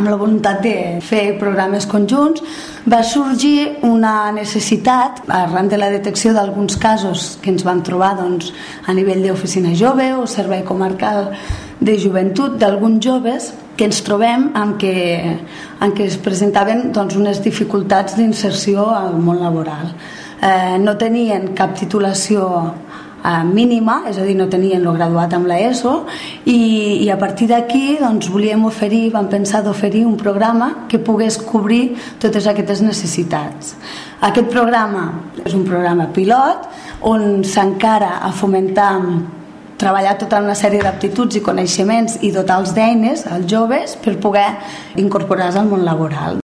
amb la voluntat de fer programes conjunts, va sorgir una necessitat, arran de la detecció d'alguns casos que ens vam trobar a nivell d'oficina jove o servei comarcal de joventut, d'alguns joves que ens trobem en què es presentaven unes dificultats d'inserció al món laboral. No tenien cap titulació mínima, és a dir, no tenien el graduat amb l'ESO, i a partir d'aquí vam pensar d'oferir un programa que pogués cobrir totes aquestes necessitats. Aquest programa és un programa pilot on s'encara a fomentar treballar tota una sèrie d'aptituds i coneixements i dotar-los d'eines als joves per poder incorporar-se al món laboral.